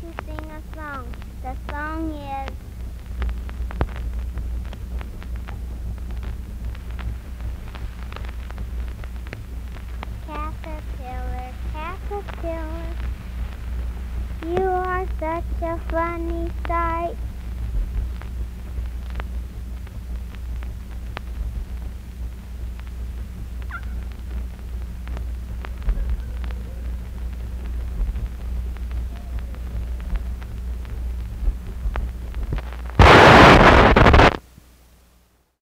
to sing a song. The song is Caterpillar, Caterpillar, you are such a funny sight.